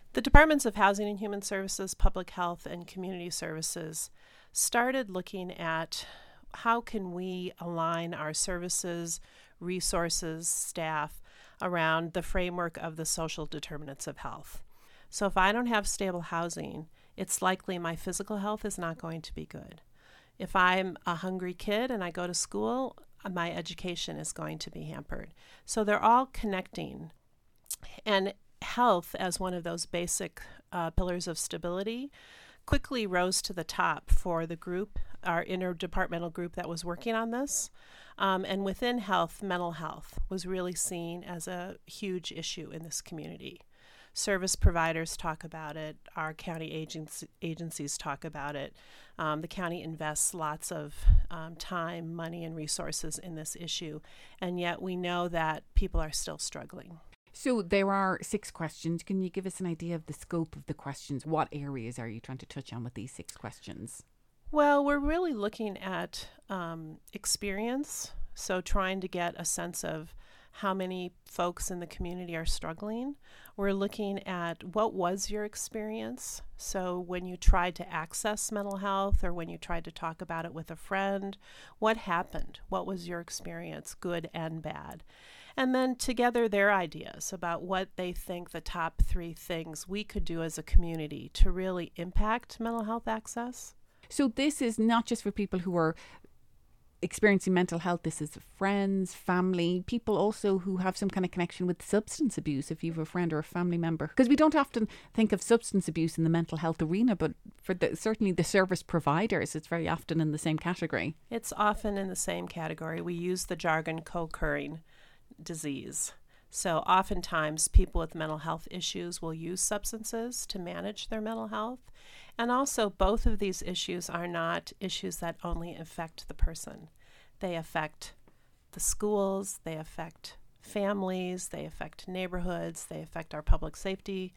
The Departments of Housing and Human Services, Public Health, and Community Services started looking at how can we align our services, resources, staff around the framework of the social determinants of health. So if I don't have stable housing, it's likely my physical health is not going to be good. If I'm a hungry kid and I go to school, my education is going to be hampered. So they're all connecting. And health, as one of those basic pillars of stability, quickly rose to the top for the group, our interdepartmental group that was working on this. And within health, mental health was really seen as a huge issue in this community. Service providers talk about it. Our county agencies talk about it. The county invests lots of time, money, and resources in this issue. And yet we know that people are still struggling. So there are 6 questions. Can you give us an idea of the scope of the questions? What areas are you trying to touch on with these 6 questions? Well, we're really looking at experience. So trying to get a sense of how many folks in the community are struggling. We're looking at what was your experience. So when you tried to access mental health or when you tried to talk about it with a friend, what happened? What was your experience, good and bad? And then together their ideas about what they think the top 3 things we could do as a community to really impact mental health access. So this is not just for people who are experiencing mental health. This is friends, family, people also who have some kind of connection with substance abuse, if you have a friend or a family member. Because we don't often think of substance abuse in the mental health arena, but for certainly the service providers, it's very often in the same category. It's often in the same category. We use the jargon co-occurring disease. So oftentimes people with mental health issues will use substances to manage their mental health. And also both of these issues are not issues that only affect the person. They affect the schools, they affect families, they affect neighborhoods, they affect our public safety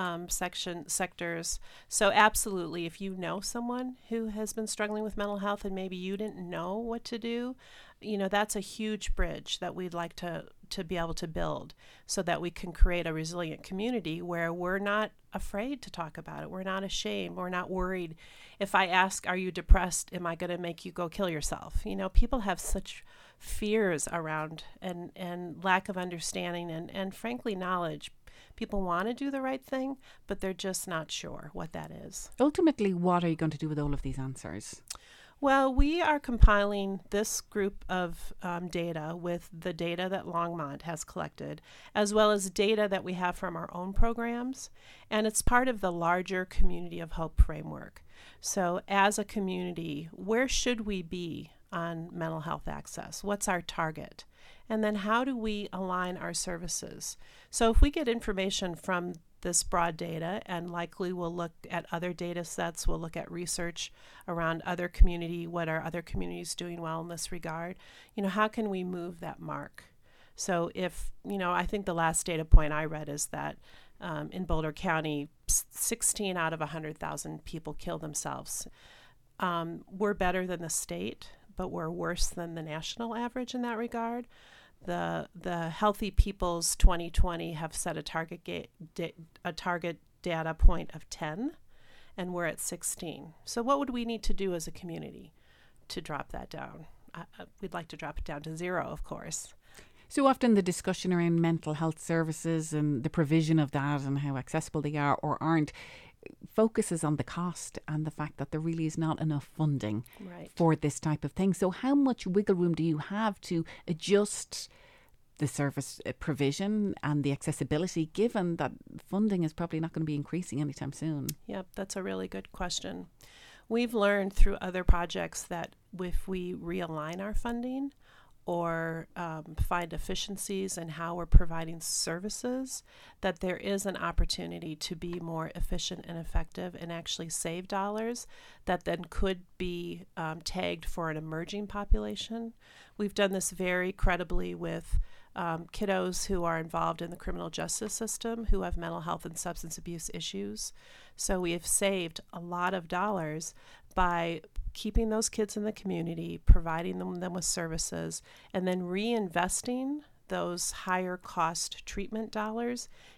sectors. So absolutely, if you know someone who has been struggling with mental health and maybe you didn't know what to do, that's a huge bridge that we'd like to be able to build so that we can create a resilient community where we're not afraid to talk about it. We're not ashamed. We're not worried. If I ask, are you depressed? Am I going to make you go kill yourself? People have such fears around and lack of understanding and frankly knowledge. People want to do the right thing, but they're just not sure what that is. Ultimately, what are you going to do with all of these answers? Well, we are compiling this group of data with the data that Longmont has collected, as well as data that we have from our own programs, and it's part of the larger Community of Hope framework. So as a community, where should we be on mental health access? What's our target? And then how do we align our services? So if we get information from this broad data, and likely we'll look at other data sets, we'll look at research around other community, what are other communities doing well in this regard, how can we move that mark? So if, I think the last data point I read is that in Boulder County, 16 out of 100,000 people kill themselves. We're better than the state, but we're worse than the national average in that regard. The Healthy People's 2020 have set a target data point of 10, and we're at 16. So what would we need to do as a community to drop that down? We'd like to drop it down to 0, of course. So often the discussion around mental health services and the provision of that and how accessible they are or aren't focuses on the cost and the fact that there really is not enough funding for this type of thing. So how much wiggle room do you have to adjust the service provision and the accessibility, given that funding is probably not going to be increasing anytime soon? Yep, that's a really good question. We've learned through other projects that if we realign our funding or find efficiencies in how we're providing services, that there is an opportunity to be more efficient and effective and actually save dollars that then could be tagged for an emerging population. We've done this very credibly with kiddos who are involved in the criminal justice system who have mental health and substance abuse issues. So we have saved a lot of dollars by keeping those kids in the community, providing them with services, and then reinvesting those higher cost treatment dollars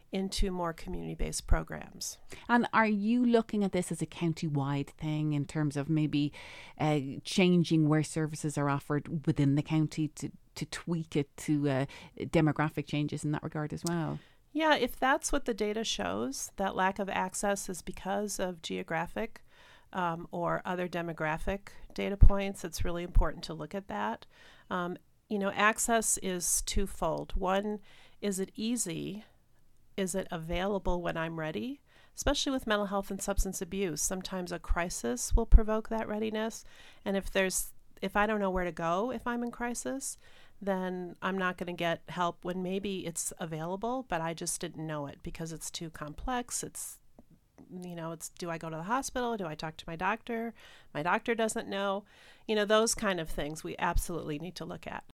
into more community-based programs. And are you looking at this as a county-wide thing in terms of maybe changing where services are offered within the county to tweak it to demographic changes in that regard as well? Yeah, if that's what the data shows, that lack of access is because of geographic or other demographic data points, it's really important to look at that. Access is twofold. One, is it easy? Is it available when I'm ready? Especially with mental health and substance abuse, sometimes a crisis will provoke that readiness. And if I don't know where to go if I'm in crisis, then I'm not going to get help when maybe it's available, but I just didn't know it because it's too complex. It's do I go to the hospital? Do I talk to my doctor? My doctor doesn't know. Those kind of things we absolutely need to look at.